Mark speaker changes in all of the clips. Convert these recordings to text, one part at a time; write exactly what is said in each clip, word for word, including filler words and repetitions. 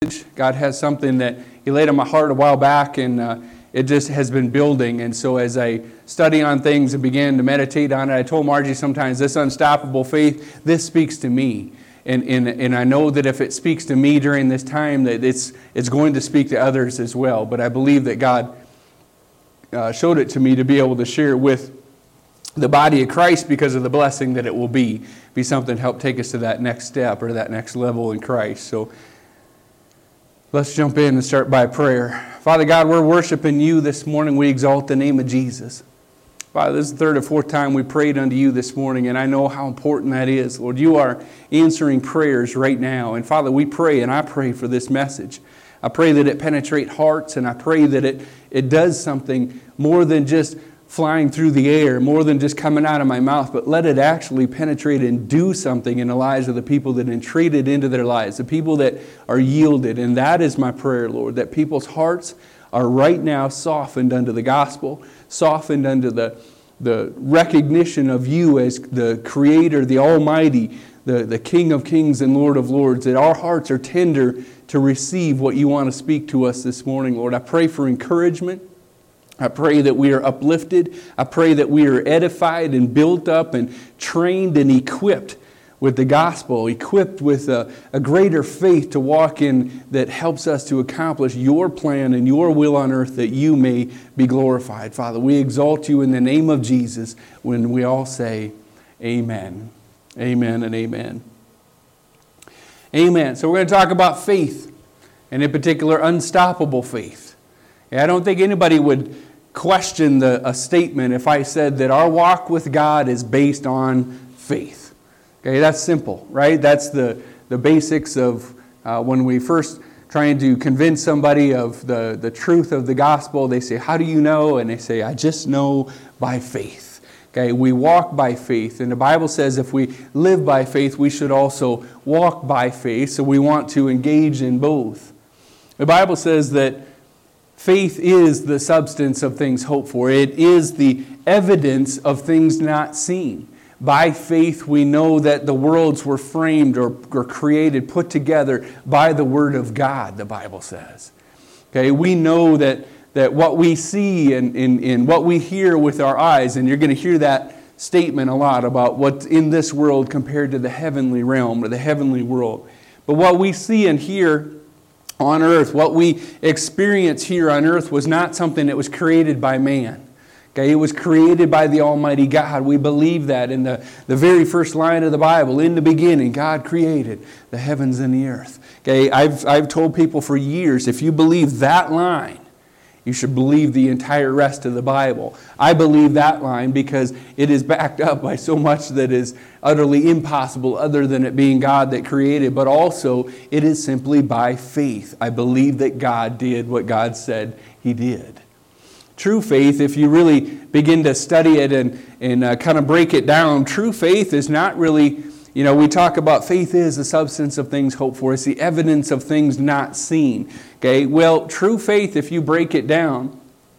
Speaker 1: message. God has something that He laid on my heart a while back, and uh, it just has been building. And so as I study on things and began to meditate on it, I told Margie sometimes, this unstoppable faith, this speaks to me. And, and, and I know that if it speaks to me during this time, that it's, it's going to speak to others as well. But I believe that God uh, showed it to me to be able to share it with the body of Christ because of the blessing that it will be. Be something to help take us to that next step or that next level in Christ. So let's jump in and start by prayer. Father God, we're worshiping You this morning. We exalt the name of Jesus. Father, this is the third or fourth time we prayed unto You this morning, and I know how important that is. Lord, You are answering prayers right now. And Father, we pray, and I pray for this message. I pray that it penetrate hearts, and I pray that it, it does something more than just flying through the air, more than just coming out of my mouth, but let it actually penetrate and do something in the lives of the people that entreat it into their lives, the people that are yielded. And that is my prayer, Lord, that people's hearts are right now softened unto the gospel, softened unto the, the recognition of You as the Creator, the Almighty, the, the King of kings and Lord of lords, that our hearts are tender to receive what You want to speak to us this morning, Lord. I pray for encouragement. I pray that we are uplifted. I pray that we are edified and built up and trained and equipped with the gospel, equipped with a, a greater faith to walk in that helps us to accomplish Your plan and Your will on earth, that You may be glorified. Father, we exalt You in the name of Jesus when we all say amen. Amen and amen. Amen. So we're going to talk about faith, and in particular, unstoppable faith. I don't think anybody would question the, a statement if I said that our walk with God is based on faith. Okay, that's simple, right? That's the, the basics of uh, when we first trying to convince somebody of the, the truth of the gospel. They say, how do you know? And they say, I just know by faith. Okay, we walk by faith. And the Bible says if we live by faith, we should also walk by faith. So we want to engage in both. The Bible says that faith is the substance of things hoped for. It is the evidence of things not seen. By faith we know that the worlds were framed or, or created, put together by the Word of God, the Bible says. Okay, we know that, that what we see and, and, and what we hear with our eyes, and you're going to hear that statement a lot about what's in this world compared to the heavenly realm or the heavenly world. But what we see and hear on earth, what we experience here on earth was not something that was created by man. Okay, it was created by the Almighty God. We believe that in the, the very first line of the Bible. In the beginning, God created the heavens and the earth. Okay, I've, I've told people for years, if you believe that line, you should believe the entire rest of the Bible. I believe that line because it is backed up by so much that is utterly impossible other than it being God that created, but also it is simply by faith. I believe that God did what God said He did. True faith, if you really begin to study it and, and uh, kind of break it down, true faith is not really, you know, we talk about faith is the substance of things hoped for. It's the evidence of things not seen. Okay, well, true faith, if you break it down,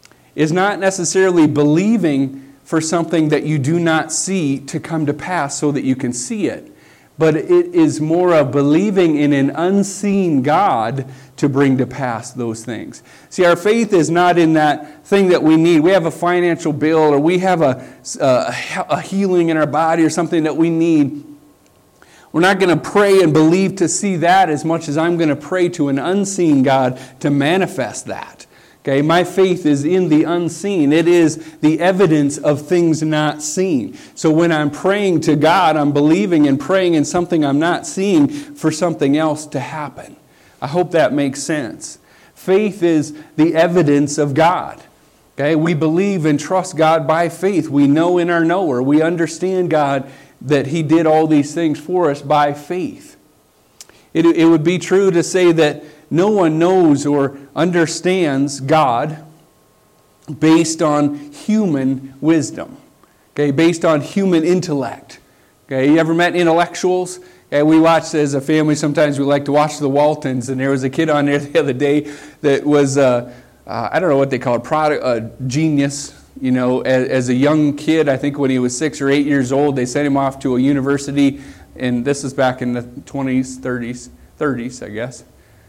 Speaker 1: is not necessarily believing for something that you do not see to come to pass so that you can see it. But it is more of believing in an unseen God to bring to pass those things. See, our faith is not in that thing that we need. We have a financial bill or we have a, a, a healing in our body or something that we need. We're not going to pray and believe to see that as much as I'm going to pray to an unseen God to manifest that. Okay, my faith is in the unseen. It is the evidence of things not seen. So when I'm praying to God, I'm believing and praying in something I'm not seeing for something else to happen. I hope that makes sense. Faith is the evidence of God. Okay, we believe and trust God by faith. We know in our knower. We understand God that He did all these things for us by faith. It, it would be true to say that no one knows or understands God based on human wisdom. Okay, based on human intellect. Okay, you ever met intellectuals? Okay, we watch as a family, sometimes we like to watch the Waltons, and there was a kid on there the other day that was, uh, uh, I don't know what they call it, product, uh, genius. You know, as, as a young kid, I think when he was six or eight years old, they sent him off to a university, and this is back in the twenties, thirties, thirties, I guess.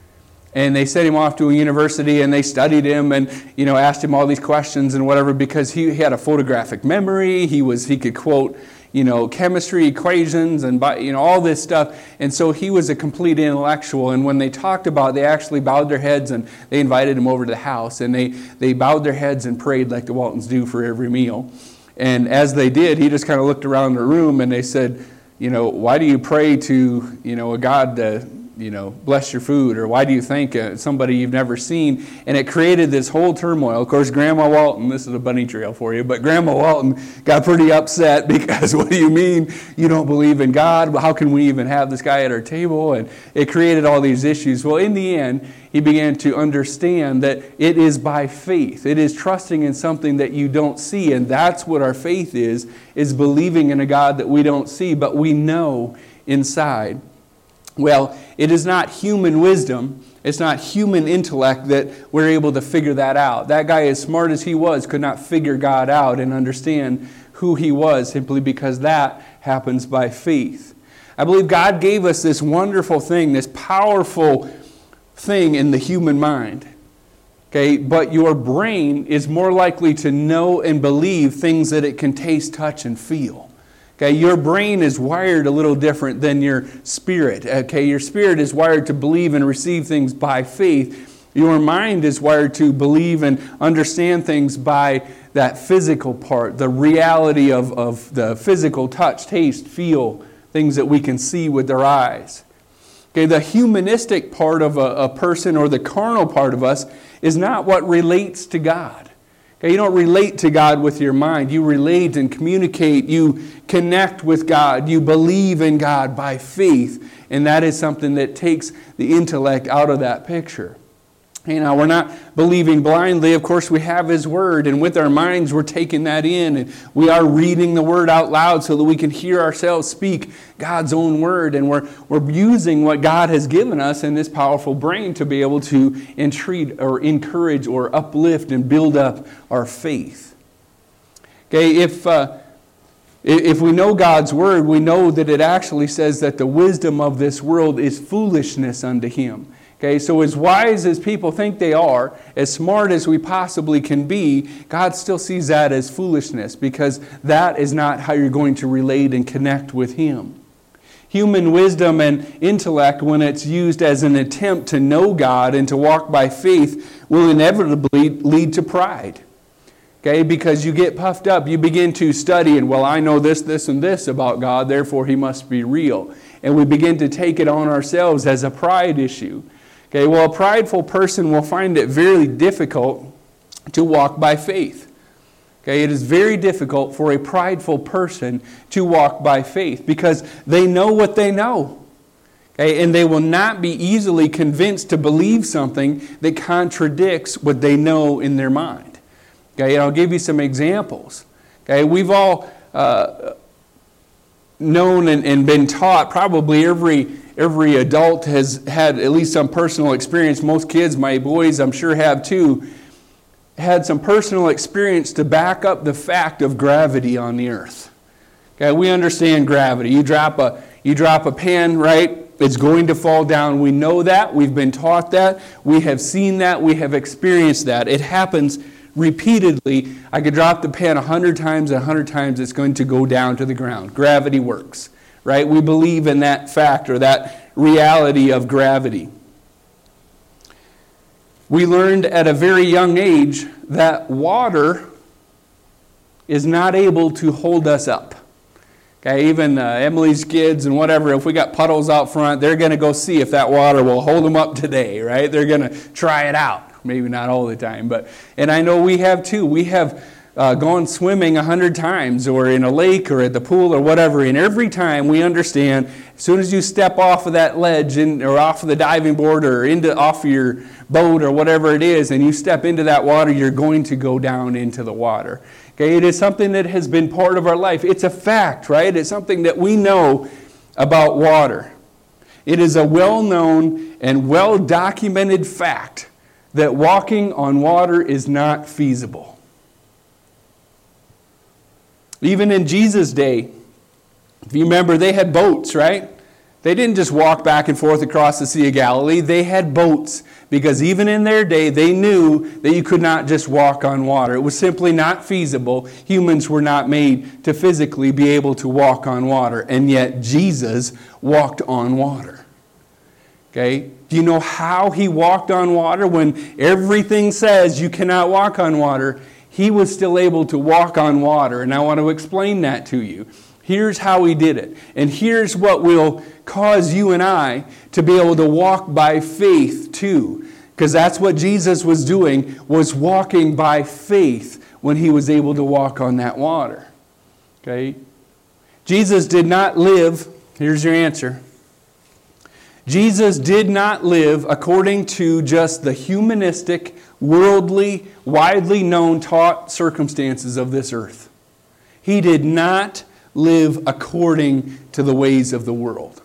Speaker 1: And they sent him off to a university, and they studied him, and you know, asked him all these questions and whatever, because he, he had a photographic memory. He was he could quote, you know, chemistry equations and you know all this stuff. And so he was a complete intellectual. And when they talked about it, they actually bowed their heads, and they invited him over to the house, and they they bowed their heads and prayed like the Waltons do for every meal. And as they did, he just kind of looked around the room, and they said, you know, why do you pray to, you know, a God to, you know, bless your food? Or why do you thank uh, somebody you've never seen? And it created this whole turmoil. Of course, Grandma Walton, this is a bunny trail for you, but Grandma Walton got pretty upset because what do you mean you don't believe in God? How can we even have this guy at our table? And it created all these issues. Well, in the end, he began to understand that it is by faith. It is trusting in something that you don't see. And that's what our faith is, is believing in a God that we don't see, but we know inside. Well, it is not human wisdom, it's not human intellect that we're able to figure that out. That guy, as smart as he was, could not figure God out and understand who he was, simply because that happens by faith. I believe God gave us this wonderful thing, this powerful thing in the human mind. Okay, but your brain is more likely to know and believe things that it can taste, touch, and feel. Okay, your brain is wired a little different than your spirit. Okay, your spirit is wired to believe and receive things by faith. Your mind is wired to believe and understand things by that physical part, the reality of, of the physical touch, taste, feel, things that we can see with our eyes. Okay, the humanistic part of a, a person, or the carnal part of us, is not what relates to God. Okay, you don't relate to God with your mind. You relate and communicate. You connect with God. You believe in God by faith. And that is something that takes the intellect out of that picture. You know, we're not believing blindly. Of course, we have His Word, and with our minds we're taking that in, and we are reading the Word out loud so that we can hear ourselves speak God's own Word, and we're we're using what God has given us in this powerful brain to be able to entreat or encourage or uplift and build up our faith. Okay, if uh, if we know God's Word, we know that it actually says that the wisdom of this world is foolishness unto Him. Okay, so as wise as people think they are, as smart as we possibly can be, God still sees that as foolishness, because that is not how you're going to relate and connect with Him. Human wisdom and intellect, when it's used as an attempt to know God and to walk by faith, will inevitably lead to pride. Okay, because you get puffed up, you begin to study, and well, I know this, this, and this about God, therefore He must be real. And we begin to take it on ourselves as a pride issue. Okay, well, a prideful person will find it very difficult to walk by faith. Okay, it is very difficult for a prideful person to walk by faith because they know what they know. Okay, and they will not be easily convinced to believe something that contradicts what they know in their mind. Okay, and I'll give you some examples. Okay, we've all uh, known and, and been taught, probably every Every adult has had at least some personal experience. Most kids, my boys, I'm sure have too, had some personal experience to back up the fact of gravity on the earth. Okay, we understand gravity. You drop a you drop a pen, right? It's going to fall down. We know that. We've been taught that. We have seen that. We have experienced that. It happens repeatedly. I could drop the pen a hundred times, a hundred times it's going to go down to the ground. Gravity works. Right? We believe in that fact or that reality of gravity. We learned at a very young age that water is not able to hold us up. Okay, even uh, Emily's kids and whatever, if we got puddles out front, they're going to go see if that water will hold them up today, right? They're going to try it out. Maybe not all the time, but and I know we have too. We have Uh, gone swimming a hundred times, or in a lake, or at the pool, or whatever. And every time we understand, as soon as you step off of that ledge, in, or off of the diving board, or into off of your boat, or whatever it is, and you step into that water, you're going to go down into the water. Okay, it is something that has been part of our life. It's a fact, right? It's something that we know about water. It is a well-known and well-documented fact that walking on water is not feasible. Even in Jesus' day, if you remember, they had boats, right? They didn't just walk back and forth across the Sea of Galilee. They had boats, because even in their day, they knew that you could not just walk on water. It was simply not feasible. Humans were not made to physically be able to walk on water, and yet Jesus walked on water. Okay? Do you know how he walked on water? When everything says you cannot walk on water, he was still able to walk on water, and I want to explain that to you. Here's how he did it. And here's what will cause you and I to be able to walk by faith too. Because that's what Jesus was doing, was walking by faith when he was able to walk on that water. Okay? Jesus did not live, here's your answer. Jesus did not live according to just the humanistic, worldly, widely known, taught circumstances of this earth. He did not live according to the ways of the world.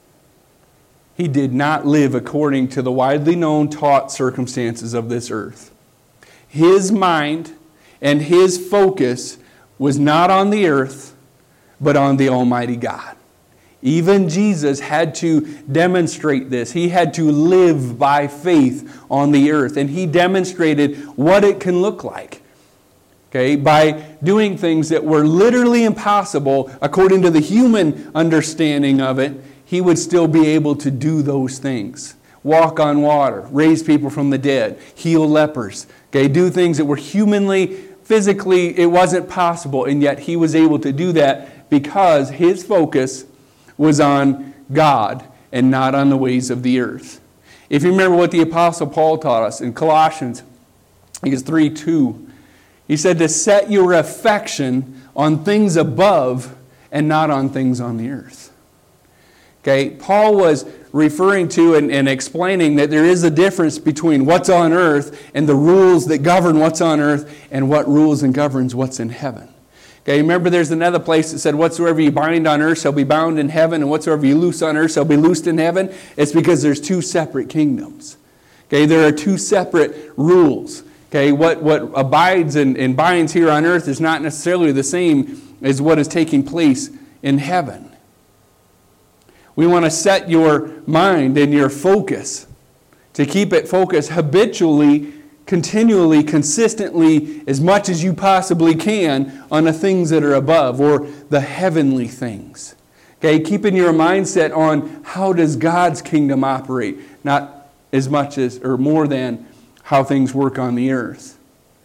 Speaker 1: He did not live according to the widely known, taught circumstances of this earth. His mind and his focus was not on the earth, but on the Almighty God. Even Jesus had to demonstrate this. He had to live by faith on the earth, and he demonstrated what it can look like. Okay, by doing things that were literally impossible according to the human understanding of it, he would still be able to do those things. Walk on water, raise people from the dead, heal lepers, okay, do things that were humanly, physically, it wasn't possible, and yet he was able to do that because his focus was on God and not on the ways of the earth. If you remember what the Apostle Paul taught us in Colossians, I think it's three two, he said to set your affection on things above and not on things on the earth. Okay, Paul was referring to and, and explaining that there is a difference between what's on earth and the rules that govern what's on earth and what rules and governs what's in heaven. Okay, remember there's another place that said whatsoever you bind on earth shall be bound in heaven, and whatsoever you loose on earth shall be loosed in heaven. It's because there's two separate kingdoms. Okay, there are two separate rules. Okay, what, what abides and, and binds here on earth is not necessarily the same as what is taking place in heaven. We want to set your mind and your focus, to keep it focused habitually, continually, consistently, as much as you possibly can on the things that are above, or the heavenly things. Okay, keeping your mindset on how does God's kingdom operate, not as much as or more than how things work on the earth.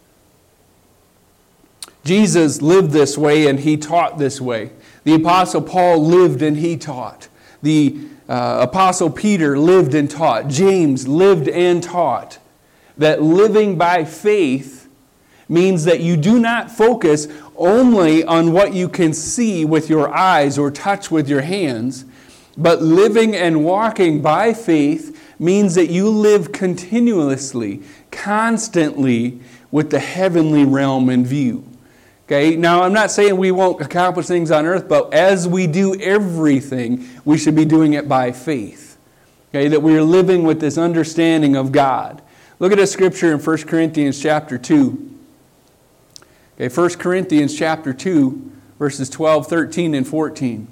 Speaker 1: Jesus lived this way and he taught this way. The Apostle Paul lived and he taught. The uh, Apostle Peter lived and taught. James lived and taught that living by faith means that you do not focus only on what you can see with your eyes or touch with your hands, but living and walking by faith means that you live continuously, constantly with the heavenly realm in view. Okay, now I'm not saying we won't accomplish things on earth, but as we do everything, we should be doing it by faith. Okay, that we are living with this understanding of God. Look at a scripture in First Corinthians chapter two. Okay, First Corinthians chapter two, verses twelve, thirteen, and fourteen.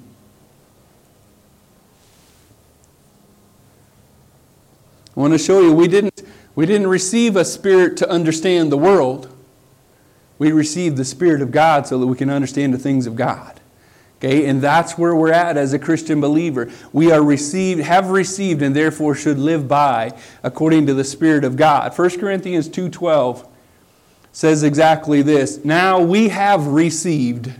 Speaker 1: I want to show you we didn't, we didn't receive a spirit to understand the world. We received the Spirit of God so that we can understand the things of God. Okay, and that's where we're at as a Christian believer. We are received, have received, and therefore should live by according to the Spirit of God. First Corinthians two twelve says exactly this. Now we have received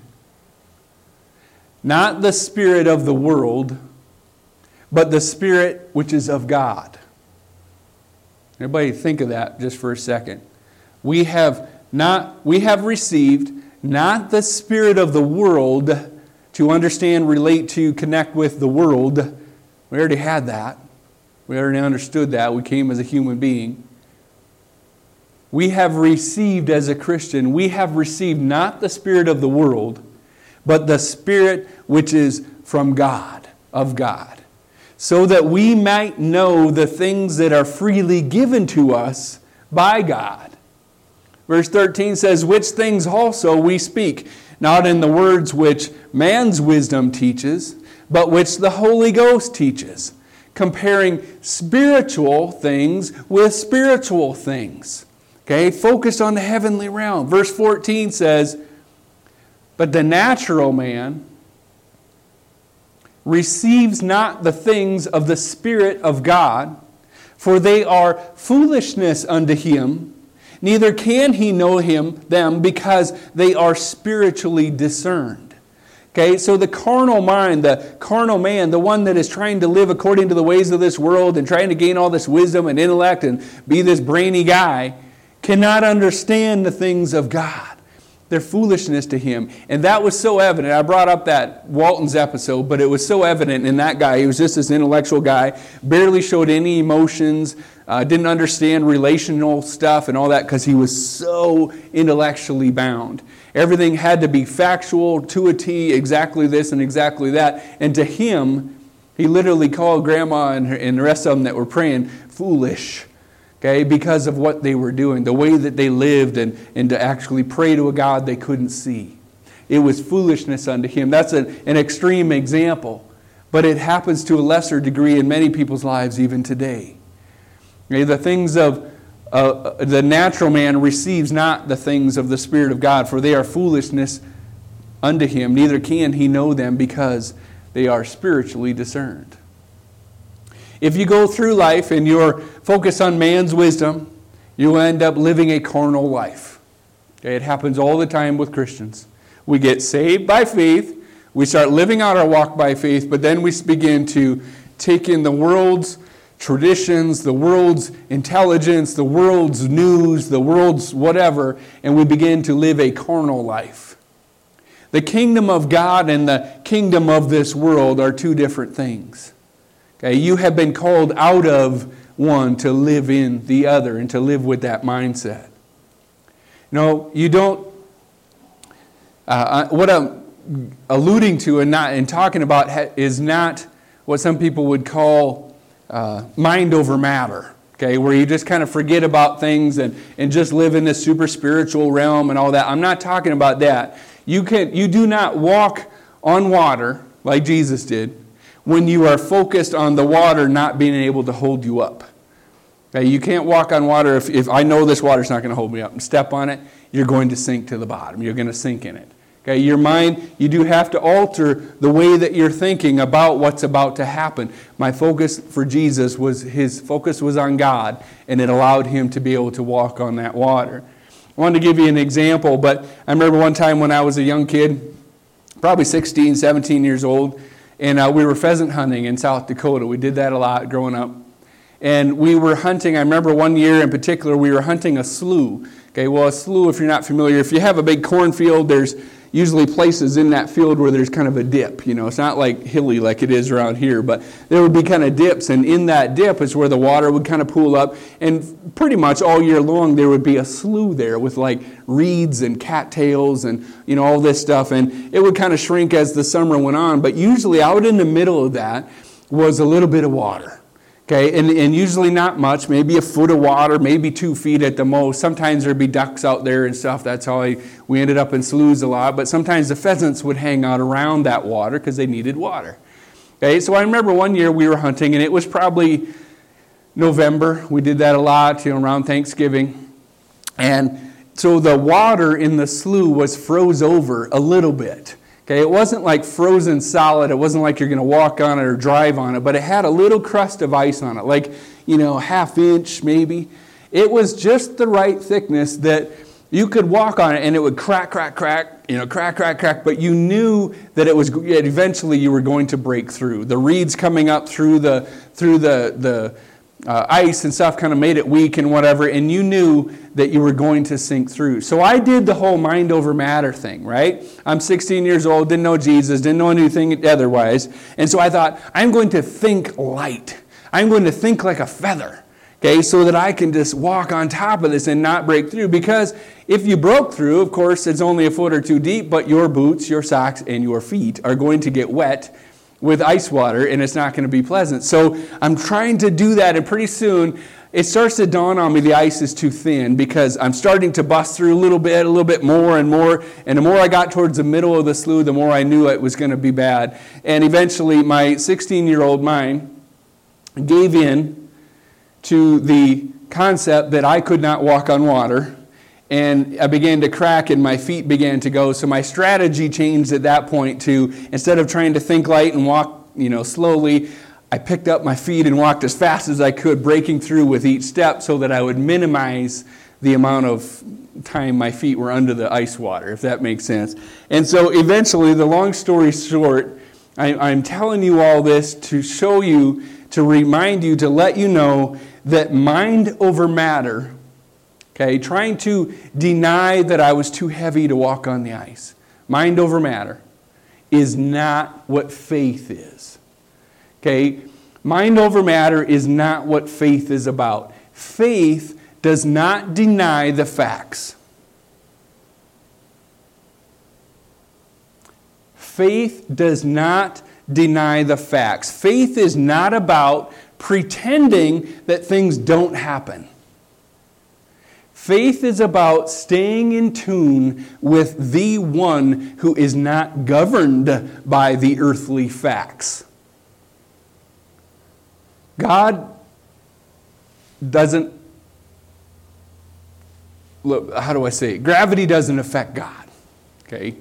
Speaker 1: not the spirit of the world, but the Spirit which is of God. Everybody think of that just for a second. We have not we have received not the spirit of the world to understand, relate to, connect with the world. We already had that. We already understood that. We came as a human being. We have received as a Christian, we have received not the spirit of the world, but the Spirit which is from God, of God, so that we might know the things that are freely given to us by God. Verse thirteen says, which things also we speak, not in the words which man's wisdom teaches, but which the Holy Ghost teaches, comparing spiritual things with spiritual things. Okay, focused on the heavenly realm. Verse fourteen says, but the natural man receives not the things of the Spirit of God, for they are foolishness unto him, neither can he know him them because they are spiritually discerned. Okay, so the carnal mind, the carnal man, the one that is trying to live according to the ways of this world and trying to gain all this wisdom and intellect and be this brainy guy, cannot understand the things of God. They're foolishness to him. And that was so evident. I brought up that Walton's episode, but it was so evident in that guy. He was just this intellectual guy, barely showed any emotions, uh, didn't understand relational stuff and all that because he was so intellectually bound. Everything had to be factual, to a T, exactly this and exactly that. And to him, he literally called Grandma and, her, and the rest of them that were praying foolish. Okay, because of what they were doing, the way that they lived, and, and to actually pray to a God they couldn't see. It was foolishness unto him. That's an, an extreme example, but it happens to a lesser degree in many people's lives even today. Okay, the things of uh, the natural man receives not the things of the Spirit of God, for they are foolishness unto him, neither can he know them because they are spiritually discerned. If you go through life and you're focused on man's wisdom, you'll end up living a carnal life. Okay, it happens all the time with Christians. We get saved by faith, we start living out our walk by faith, but then we begin to take in the world's traditions, the world's intelligence, the world's news, the world's whatever, and we begin to live a carnal life. The kingdom of God and the kingdom of this world are two different things. Okay, you have been called out of one to live in the other and to live with that mindset. No, you don't. Uh, what I'm alluding to and not and talking about is not what some people would call uh, mind over matter. Okay, where you just kind of forget about things and, and just live in this super spiritual realm and all that. I'm not talking about that. You can you do not walk on water like Jesus did when you are focused on the water not being able to hold you up. Okay, you can't walk on water if, if I know this water's not going to hold me up. And step on it, you're going to sink to the bottom. You're going to sink in it. Okay, your mind, you do have to alter the way that you're thinking about what's about to happen. My focus for Jesus was, his focus was on God, and it allowed him to be able to walk on that water. I wanted to give you an example, but I remember one time when I was a young kid, probably sixteen, seventeen years old, and uh, we were pheasant hunting in South Dakota. We did that a lot growing up. And we were hunting, I remember one year in particular, we were hunting a slough. Okay, well, a slough, if you're not familiar, if you have a big cornfield, there's usually places in that field where there's kind of a dip. You know, it's not like hilly like it is around here, but there would be kind of dips, and in that dip is where the water would kind of pool up, and pretty much all year long there would be a slough there with like reeds and cattails and, you know, all this stuff, and it would kind of shrink as the summer went on, but usually out in the middle of that was a little bit of water. Okay, and, and usually not much, maybe a foot of water, maybe two feet at the most. Sometimes there'd be ducks out there and stuff. That's how I, we ended up in sloughs a lot. But sometimes the pheasants would hang out around that water because they needed water. Okay, so I remember one year we were hunting, and it was probably November. We did that a lot, you know, around Thanksgiving. And so the water in the slough was froze over a little bit. Okay, it wasn't like frozen solid. It wasn't like you're going to walk on it or drive on it, but it had a little crust of ice on it, like, you know, half inch maybe. It was just the right thickness that you could walk on it and it would crack, crack, crack, you know, crack, crack, crack, but you knew that it was eventually you were going to break through. The reeds coming up through the through the the uh, ice and stuff kind of made it weak and whatever, and you knew that you were going to sink through. So I did the whole mind over matter thing, right? I'm sixteen years old, didn't know Jesus, didn't know anything otherwise. And so I thought, I'm going to think light. I'm going to think like a feather, okay, so that I can just walk on top of this and not break through. Because if you broke through, of course, it's only a foot or two deep, but your boots, your socks, and your feet are going to get wet with ice water, and it's not going to be pleasant. So I'm trying to do that, and pretty soon it starts to dawn on me the ice is too thin because I'm starting to bust through a little bit, a little bit more and more. And the more I got towards the middle of the slough, the more I knew it was going to be bad. And eventually my sixteen-year-old mind gave in to the concept that I could not walk on water. And I began to crack and my feet began to go. So my strategy changed at that point to, instead of trying to think light and walk, you know, slowly, I picked up my feet and walked as fast as I could, breaking through with each step so that I would minimize the amount of time my feet were under the ice water, if that makes sense. And so eventually, the long story short, I, I'm telling you all this to show you, to remind you, to let you know that mind over matter, okay, trying to deny that I was too heavy to walk on the ice, mind over matter, is not what faith is. Okay, mind over matter is not what faith is about. Faith does not deny the facts. Faith does not deny the facts. Faith is not about pretending that things don't happen. Faith is about staying in tune with the one who is not governed by the earthly facts. God doesn't, look, how do I say it? Gravity doesn't affect God, okay?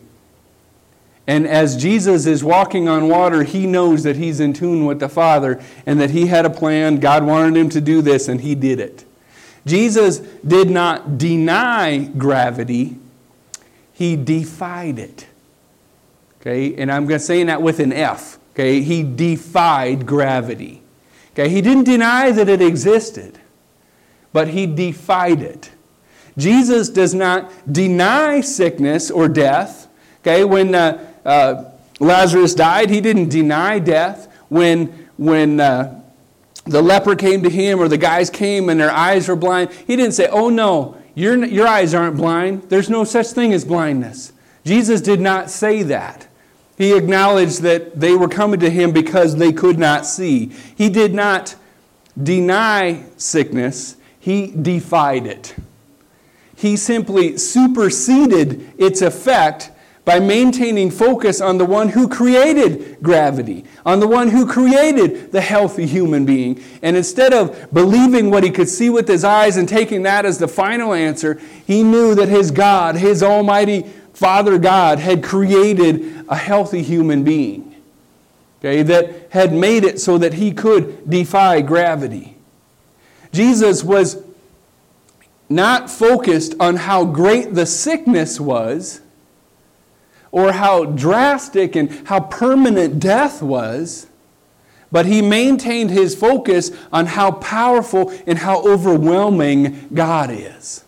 Speaker 1: And as Jesus is walking on water, he knows that he's in tune with the Father and that he had a plan. God wanted him to do this, and he did it. Jesus did not deny gravity. He defied it, okay? And I'm going to say that with an F, okay? He defied gravity. Okay, he didn't deny that it existed, but he defied it. Jesus does not deny sickness or death. Okay, when uh, uh, Lazarus died, he didn't deny death. When when uh, the leper came to him or the guys came and their eyes were blind, he didn't say, "Oh no, your your eyes aren't blind. There's no such thing as blindness." Jesus did not say that. He acknowledged that they were coming to him because they could not see. He did not deny sickness. He defied it. He simply superseded its effect by maintaining focus on the one who created gravity, on the one who created the healthy human being. And instead of believing what he could see with his eyes and taking that as the final answer, he knew that his God, his almighty Father God, had created a healthy human being, okay, that had made it so that he could defy gravity. Jesus was not focused on how great the sickness was or how drastic and how permanent death was, but he maintained his focus on how powerful and how overwhelming God is.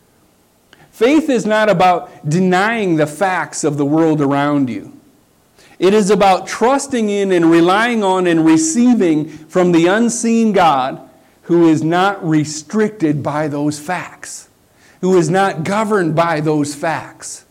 Speaker 1: Faith is not about denying the facts of the world around you. It is about trusting in and relying on and receiving from the unseen God who is not restricted by those facts, who is not governed by those facts.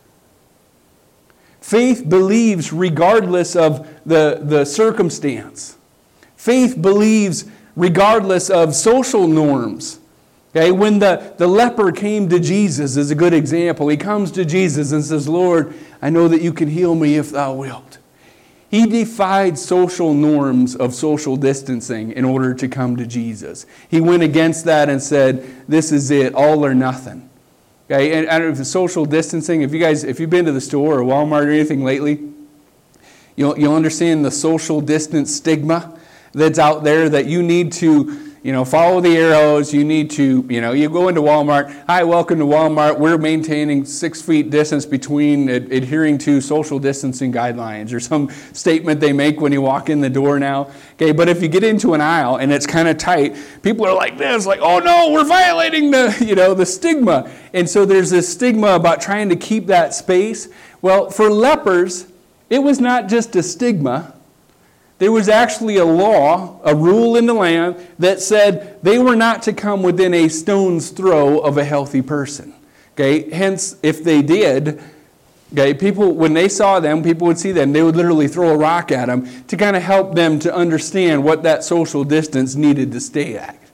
Speaker 1: Faith believes regardless of the, the circumstance. Faith believes regardless of social norms. Okay, when the, the leper came to Jesus is a good example. He comes to Jesus and says, "Lord, I know that you can heal me if thou wilt." He defied social norms of social distancing in order to come to Jesus. He went against that and said, "This is it, all or nothing." Okay, and I don't know if it's social distancing, if you guys, if you've been to the store or Walmart or anything lately, you'll, you'll understand the social distance stigma that's out there, that you need to, you know, follow the arrows. You need to, you know, you go into Walmart. "Hi, welcome to Walmart. We're maintaining six feet distance between ad- adhering to social distancing guidelines," or some statement they make when you walk in the door now. Okay, but if you get into an aisle and it's kind of tight, people are like this, like, "Oh no, we're violating the, you know, the stigma." And so there's this stigma about trying to keep that space. Well, for lepers, it was not just a stigma. There was actually a law, a rule in the land that said they were not to come within a stone's throw of a healthy person. Okay, hence, if they did, okay, people, when they saw them, people would see them, they would literally throw a rock at them to kind of help them to understand what that social distance needed to stay at.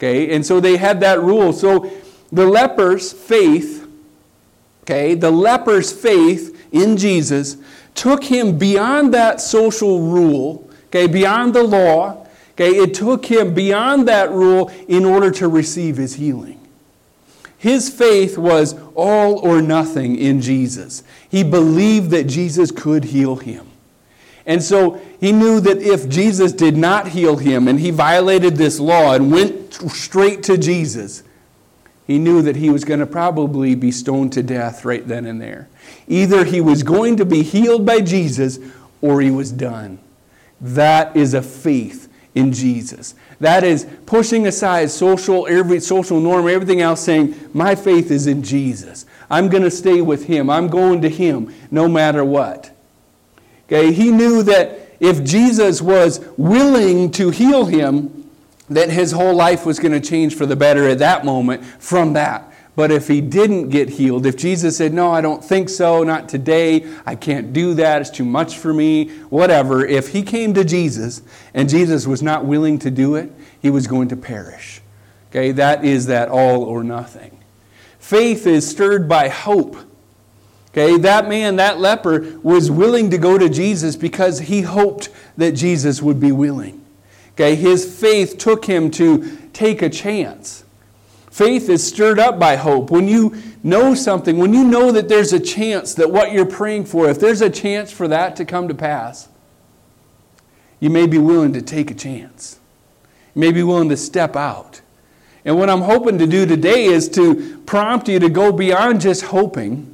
Speaker 1: Okay, and so they had that rule. So the leper's faith, okay, the leper's faith in Jesus took him beyond that social rule, okay, beyond the law. Okay, it took him beyond that rule in order to receive his healing. His faith was all or nothing in Jesus. He believed that Jesus could heal him. And so he knew that if Jesus did not heal him and he violated this law and went straight to Jesus, he knew that he was going to probably be stoned to death right then and there. Either he was going to be healed by Jesus or he was done. That is a faith in Jesus. That is pushing aside social, every social norm, everything else, saying, my faith is in Jesus. I'm going to stay with him. I'm going to him no matter what. Okay, he knew that if Jesus was willing to heal him, that his whole life was going to change for the better at that moment from that. But if he didn't get healed, if Jesus said, no, I don't think so, not today, I can't do that, it's too much for me, whatever, if he came to Jesus and Jesus was not willing to do it, he was going to perish. Okay, that is that all or nothing. Faith is stirred by hope. Okay, that man, that leper, was willing to go to Jesus because he hoped that Jesus would be willing. Okay, his faith took him to take a chance. Faith is stirred up by hope. When you know something, when you know that there's a chance that what you're praying for, if there's a chance for that to come to pass, you may be willing to take a chance. You may be willing to step out. And what I'm hoping to do today is to prompt you to go beyond just hoping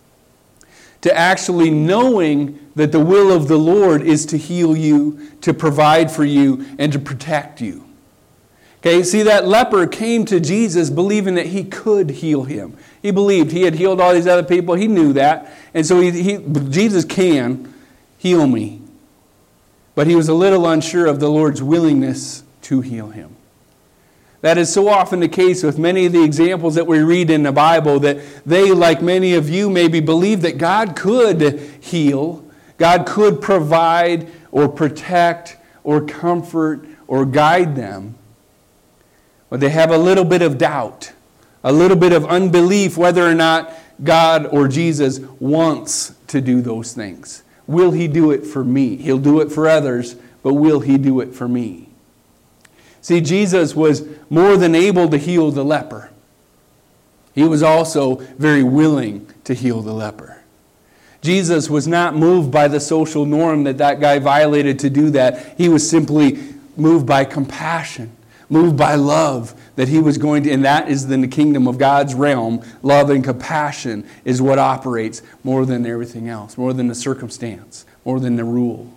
Speaker 1: to actually knowing that the will of the Lord is to heal you, to provide for you, and to protect you. Okay, see, that leper came to Jesus believing that he could heal him. He believed he had healed all these other people. He knew that. And so he, he, Jesus can heal me. But he was a little unsure of the Lord's willingness to heal him. That is so often the case with many of the examples that we read in the Bible, that they, like many of you, maybe believe that God could heal, God could provide or protect or comfort or guide them. But they have a little bit of doubt, a little bit of unbelief whether or not God or Jesus wants to do those things. Will he do it for me? He'll do it for others, but will he do it for me? See, Jesus was more than able to heal the leper. He was also very willing to heal the leper. Jesus was not moved by the social norm that that guy violated to do that. He was simply moved by compassion, moved by love, that he was going to, and that is in the kingdom of God's realm. Love and compassion is what operates more than everything else, more than the circumstance, more than the rule.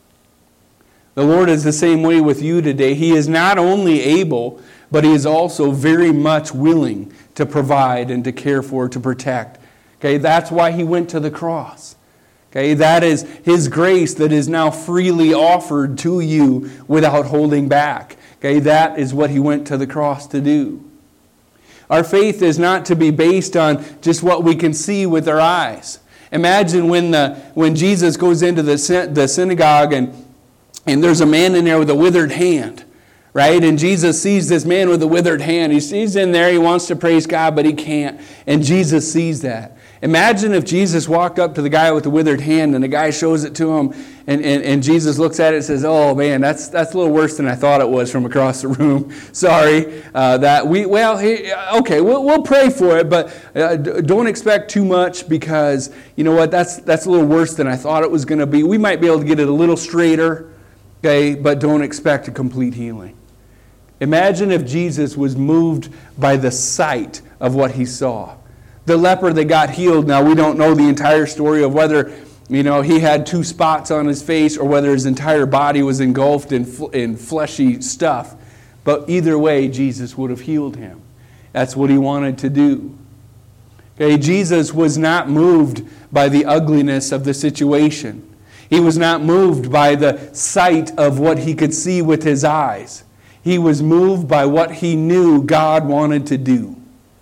Speaker 1: The Lord is the same way with you today. He is not only able, but he is also very much willing to provide and to care for, to protect. Okay, that's why he went to the cross. Okay, that is his grace that is now freely offered to you without holding back. Okay, that is what he went to the cross to do. Our faith is not to be based on just what we can see with our eyes. Imagine when the when Jesus goes into the the synagogue and And there's a man in there with a withered hand, right? And Jesus sees this man with a withered hand. He sees in there, he wants to praise God, but he can't. And Jesus sees that. Imagine if Jesus walked up to the guy with the withered hand and the guy shows it to him and, and, and Jesus looks at it and says, oh man, that's that's a little worse than I thought it was from across the room. Sorry. Uh, that we well, he, okay, we'll, we'll pray for it, but uh, don't expect too much because, you know what, that's, that's a little worse than I thought it was going to be. We might be able to get it a little straighter. Okay, but don't expect a complete healing. Imagine if Jesus was moved by the sight of what he saw. The leper that got healed, now we don't know the entire story of whether, you know, he had two spots on his face or whether his entire body was engulfed in, in fleshy stuff. But either way, Jesus would have healed him. That's what he wanted to do. Okay, Jesus was not moved by the ugliness of the situation. He was not moved by the sight of what he could see with his eyes. He was moved by what he knew God wanted to do.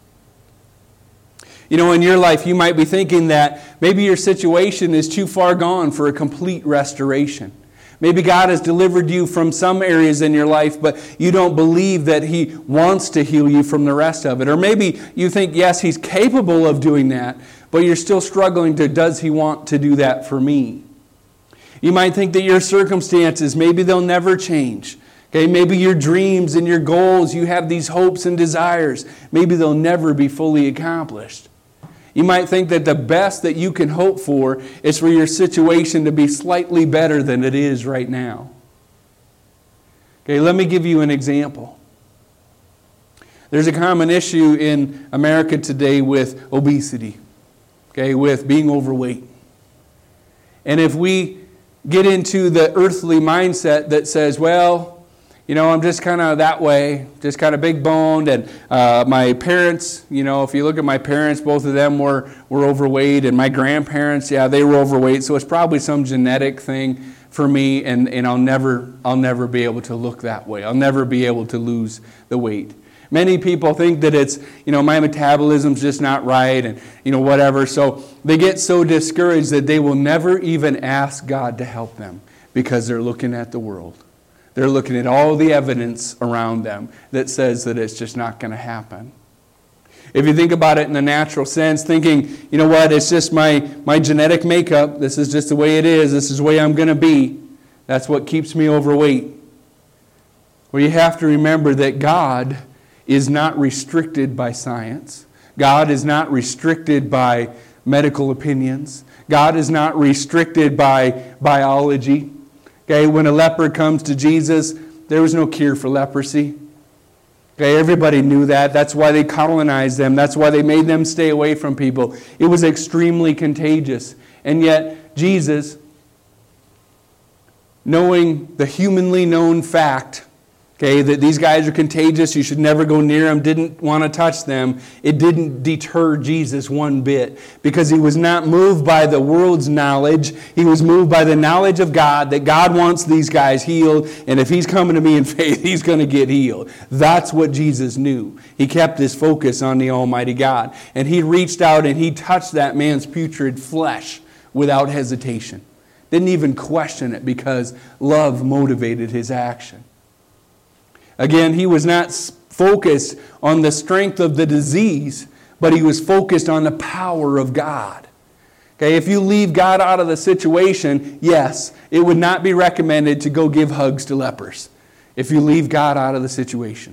Speaker 1: You know, in your life, you might be thinking that maybe your situation is too far gone for a complete restoration. Maybe God has delivered you from some areas in your life, but you don't believe that He wants to heal you from the rest of it. Or maybe you think, yes, He's capable of doing that, but you're still struggling to, does He want to do that for me? You might think that your circumstances, maybe they'll never change. Okay, maybe your dreams and your goals, you have these hopes and desires, maybe they'll never be fully accomplished. You might think that the best that you can hope for is for your situation to be slightly better than it is right now. Okay, let me give you an example. There's a common issue in America today with obesity, okay, with being overweight. And if we get into the earthly mindset that says, well, you know, I'm just kind of that way, just kind of big boned. And uh, my parents, you know, if you look at my parents, both of them were, were overweight. And my grandparents, yeah, they were overweight. So it's probably some genetic thing for me. And, and I'll never, I'll never be able to look that way. I'll never be able to lose the weight. Many people think that it's, you know, my metabolism's just not right and, you know, whatever. So they get so discouraged that they will never even ask God to help them because they're looking at the world. They're looking at all the evidence around them that says that it's just not going to happen. If you think about it in the natural sense, thinking, you know what, it's just my, my genetic makeup. This is just the way it is. This is the way I'm going to be. That's what keeps me overweight. Well, you have to remember that God is not restricted by science. God is not restricted by medical opinions. God is not restricted by biology. Okay, when a leper comes to Jesus, there was no cure for leprosy. Okay, everybody knew that. That's why they colonized them. That's why they made them stay away from people. It was extremely contagious. And yet, Jesus, knowing the humanly known fact, okay, that these guys are contagious, you should never go near them, didn't want to touch them, it didn't deter Jesus one bit because He was not moved by the world's knowledge. He was moved by the knowledge of God, that God wants these guys healed, and if He's coming to me in faith, He's going to get healed. That's what Jesus knew. He kept His focus on the Almighty God, and He reached out and He touched that man's putrid flesh without hesitation. Didn't even question it because love motivated His action. Again, He was not focused on the strength of the disease, but He was focused on the power of God. Okay, if you leave God out of the situation, yes, it would not be recommended to go give hugs to lepers if you leave God out of the situation.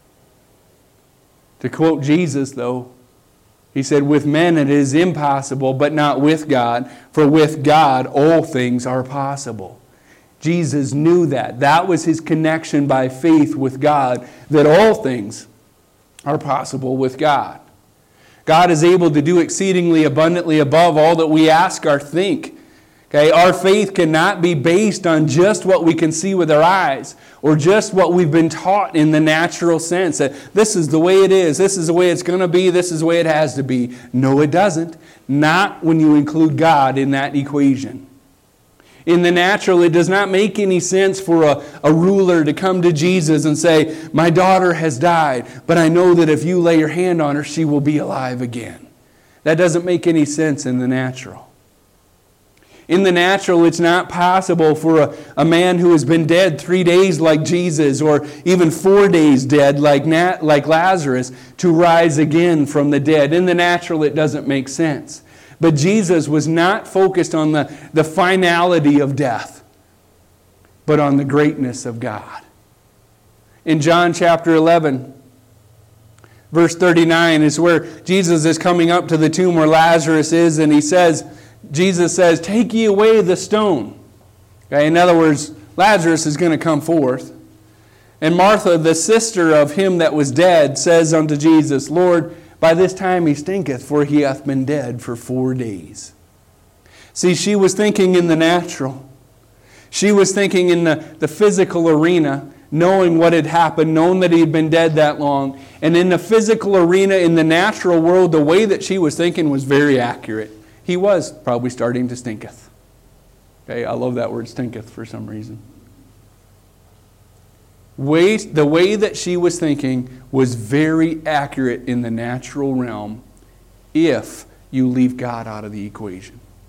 Speaker 1: To quote Jesus, though, He said, with men it is impossible, but not with God, for with God all things are possible. Jesus knew that. That was His connection by faith with God, that all things are possible with God. God is able to do exceedingly abundantly above all that we ask or think. Okay, our faith cannot be based on just what we can see with our eyes or just what we've been taught in the natural sense. That this is the way it is. This is the way it's going to be. This is the way it has to be. No, it doesn't. Not when you include God in that equation. In the natural, it does not make any sense for a, a ruler to come to Jesus and say, my daughter has died, but I know that if you lay your hand on her, she will be alive again. That doesn't make any sense in the natural. In the natural, it's not possible for a, a man who has been dead three days like Jesus, or even four days dead like, Nat, like Lazarus, to rise again from the dead. In the natural, it doesn't make sense. But Jesus was not focused on the, the finality of death, but on the greatness of God. In John chapter eleven, verse thirty-nine is where Jesus is coming up to the tomb where Lazarus is, and he says, Jesus says, take ye away the stone. Okay, in other words, Lazarus is going to come forth. And Martha, the sister of him that was dead, says unto Jesus, Lord, by this time he stinketh, for he hath been dead for four days. See, she was thinking in the natural. She was thinking in the, the physical arena, knowing what had happened, knowing that he had been dead that long. And in the physical arena, in the natural world, the way that she was thinking was very accurate. He was probably starting to stinketh. Okay, I love that word stinketh for some reason. Way, the way that she was thinking was very accurate in the natural realm if you leave God out of the equation.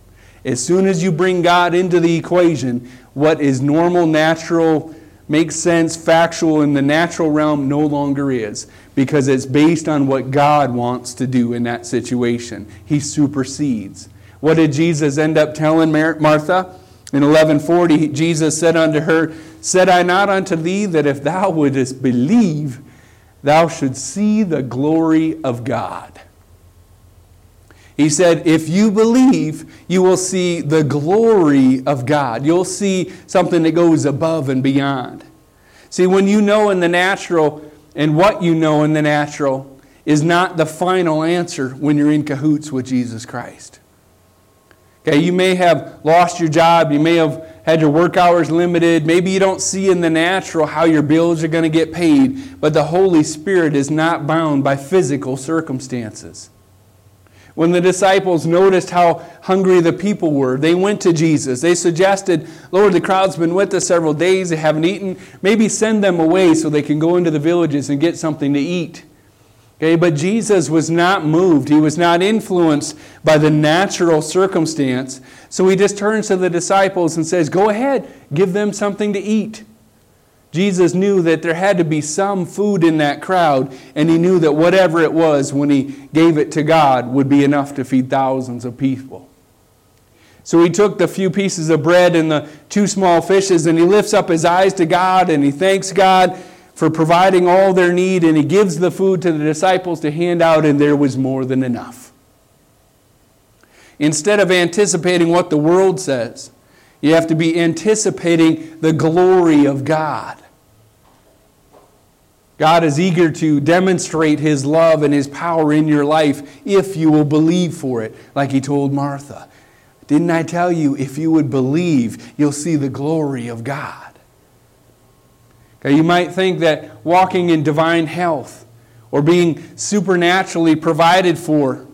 Speaker 1: As soon as you bring God into the equation, what is normal, natural, makes sense, factual in the natural realm no longer is, because it's based on what God wants to do in that situation. He supersedes. What did Jesus end up telling Martha? In eleven forty, Jesus said unto her, Said I not unto thee that if thou wouldest believe, thou shouldst see the glory of God? He said, if you believe, you will see the glory of God. You'll see something that goes above and beyond. See, when you know in the natural, and what you know in the natural is not the final answer when you're in cahoots with Jesus Christ. Okay, you may have lost your job. You may have had your work hours limited. Maybe you don't see in the natural how your bills are going to get paid. But the Holy Spirit is not bound by physical circumstances. When the disciples noticed how hungry the people were, they went to Jesus. They suggested, Lord, the crowd's been with us several days. They haven't eaten. Maybe send them away so they can go into the villages and get something to eat. Okay, but Jesus was not moved. He was not influenced by the natural circumstance. So he just turns to the disciples and says, go ahead, give them something to eat. Jesus knew that there had to be some food in that crowd, and he knew that whatever it was, when he gave it to God, would be enough to feed thousands of people. So he took the few pieces of bread and the two small fishes, and he lifts up his eyes to God, and he thanks God for providing all their need, and he gives the food to the disciples to hand out, and there was more than enough. Instead of anticipating what the world says, you have to be anticipating the glory of God. God is eager to demonstrate His love and His power in your life if you will believe for it, like He told Martha. Didn't I tell you, if you would believe, you'll see the glory of God? Okay, you might think that walking in divine health or being supernaturally provided for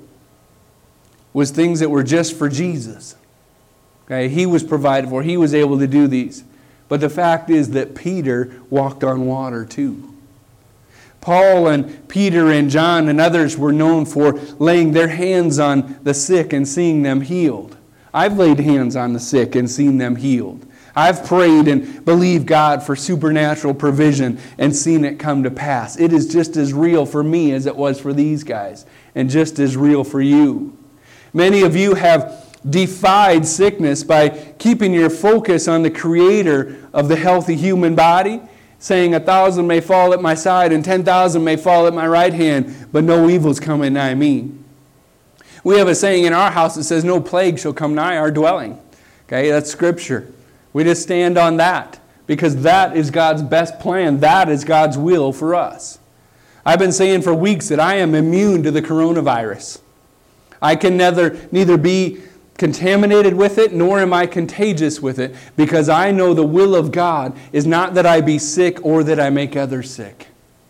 Speaker 1: was things that were just for Jesus. Okay, He was provided for. He was able to do these. But the fact is that Peter walked on water too. Paul and Peter and John and others were known for laying their hands on the sick and seeing them healed. I've laid hands on the sick and seen them healed. I've prayed and believed God for supernatural provision and seen it come to pass. It is just as real for me as it was for these guys, and just as real for you. Many of you have defied sickness by keeping your focus on the Creator of the healthy human body, saying, a thousand may fall at my side and ten thousand may fall at my right hand, but no evil's coming nigh me. We have a saying in our house that says, no plague shall come nigh our dwelling. Okay, that's Scripture. We just stand on that because that is God's best plan. That is God's will for us. I've been saying for weeks that I am immune to the coronavirus. I can neither, neither be contaminated with it, nor am I contagious with it, because I know the will of God is not that I be sick or that I make others sick.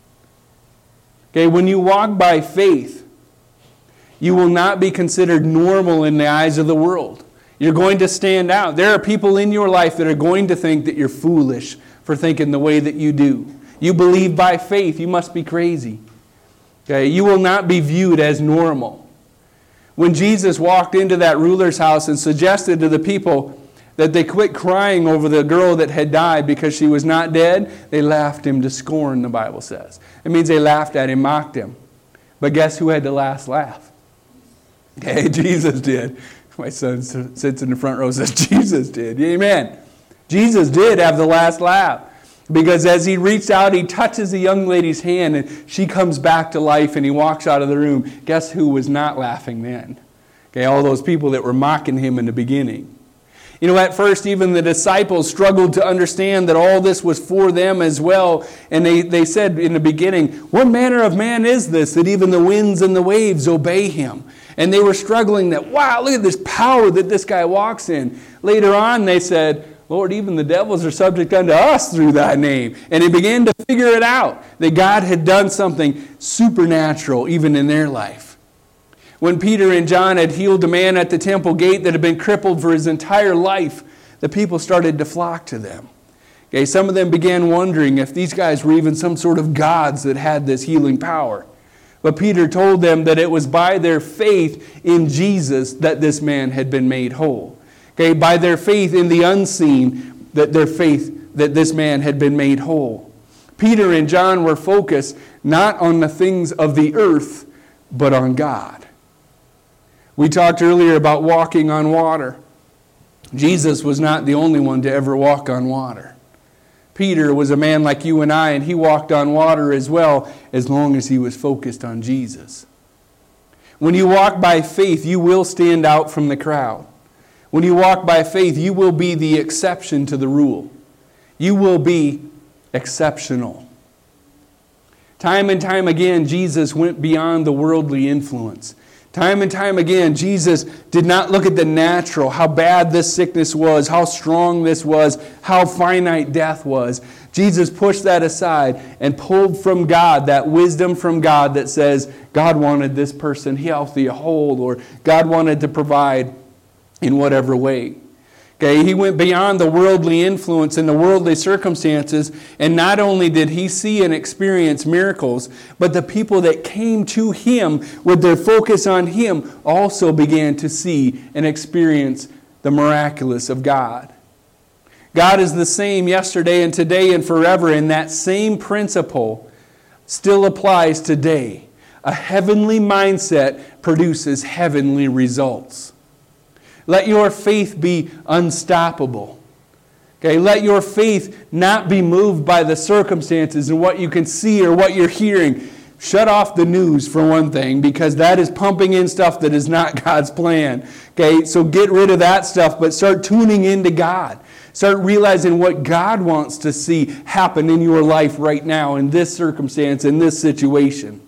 Speaker 1: Okay, when you walk by faith, you will not be considered normal in the eyes of the world. You're going to stand out. There are people in your life that are going to think that you're foolish for thinking the way that you do. You believe by faith, you must be crazy. Okay, you will not be viewed as normal. When Jesus walked into that ruler's house and suggested to the people that they quit crying over the girl that had died because she was not dead, they laughed him to scorn, the Bible says. It means they laughed at him, mocked him. But guess who had the last laugh? Okay, Jesus did. My son sits in the front row and says, Jesus did. Amen. Jesus did have the last laugh. Because as he reached out, he touches the young lady's hand and she comes back to life and he walks out of the room. Guess who was not laughing then? Okay, all those people that were mocking him in the beginning. You know, at first even the disciples struggled to understand that all this was for them as well. And they, they said in the beginning, what manner of man is this that even the winds and the waves obey him? And they were struggling that, wow, look at this power that this guy walks in. Later on they said, Lord, even the devils are subject unto us through thy name. And they began to figure it out, that God had done something supernatural even in their life. When Peter and John had healed a man at the temple gate that had been crippled for his entire life, the people started to flock to them. Okay, some of them began wondering if these guys were even some sort of gods that had this healing power. But Peter told them that it was by their faith in Jesus that this man had been made whole. Okay, by their faith in the unseen, that their faith that this man had been made whole. Peter and John were focused not on the things of the earth, but on God. We talked earlier about walking on water. Jesus was not the only one to ever walk on water. Peter was a man like you and I, and he walked on water as well, as long as he was focused on Jesus. When you walk by faith, you will stand out from the crowd. When you walk by faith, you will be the exception to the rule. You will be exceptional. Time and time again, Jesus went beyond the worldly influence. Time and time again, Jesus did not look at the natural, how bad this sickness was, how strong this was, how finite death was. Jesus pushed that aside and pulled from God that wisdom from God that says, God wanted this person healthy, whole, or God wanted to provide in whatever way. Okay, he went beyond the worldly influence and the worldly circumstances, and not only did he see and experience miracles, but the people that came to him with their focus on him also began to see and experience the miraculous of God. God is the same yesterday and today and forever, and that same principle still applies today. A heavenly mindset produces heavenly results. Let your faith be unstoppable. Okay, let your faith not be moved by the circumstances and what you can see or what you're hearing. Shut off the news for one thing, because that is pumping in stuff that is not God's plan. Okay, so get rid of that stuff, but start tuning into God. Start realizing what God wants to see happen in your life right now, in this circumstance, in this situation.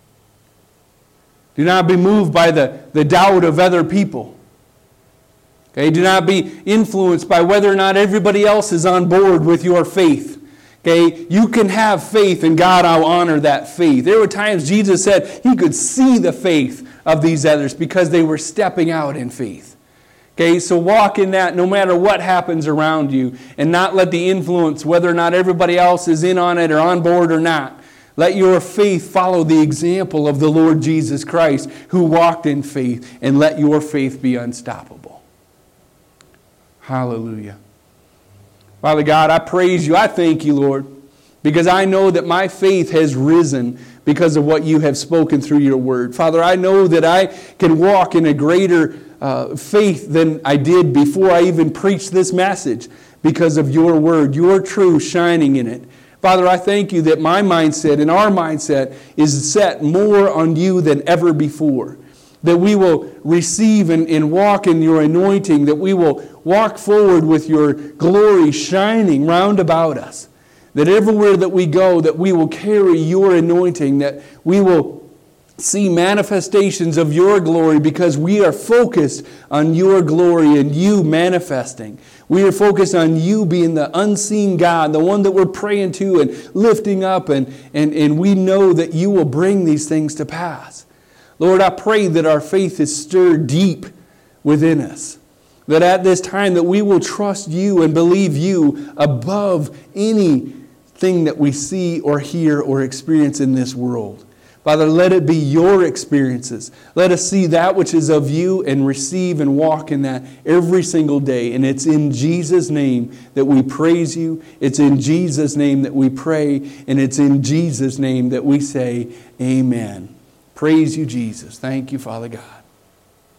Speaker 1: Do not be moved by the, the doubt of other people. Okay, do not be influenced by whether or not everybody else is on board with your faith. Okay, you can have faith, and God will honor that faith. There were times Jesus said he could see the faith of these others because they were stepping out in faith. Okay, so walk in that no matter what happens around you, and not let the influence, whether or not everybody else is in on it or on board or not. Let your faith follow the example of the Lord Jesus Christ, who walked in faith, and let your faith be unstoppable. Hallelujah. Father God, I praise you. I thank you, Lord, because I know that my faith has risen because of what you have spoken through your word. Father, I know that I can walk in a greater uh, faith than I did before I even preached this message because of your word, your truth shining in it. Father, I thank you that my mindset and our mindset is set more on you than ever before. That we will receive and, and walk in your anointing, that we will walk forward with your glory shining round about us. That everywhere that we go, that we will carry your anointing, that we will see manifestations of your glory because we are focused on your glory and you manifesting. We are focused on you being the unseen God, the one that we're praying to and lifting up, and, and, and we know that you will bring these things to pass. Lord, I pray that our faith is stirred deep within us. That at this time that we will trust you and believe you above anything that we see or hear or experience in this world. Father, let it be your experiences. Let us see that which is of you and receive and walk in that every single day. And it's in Jesus' name that we praise you. It's in Jesus' name that we pray. And it's in Jesus' name that we say, amen. Praise you, Jesus. Thank you, Father God.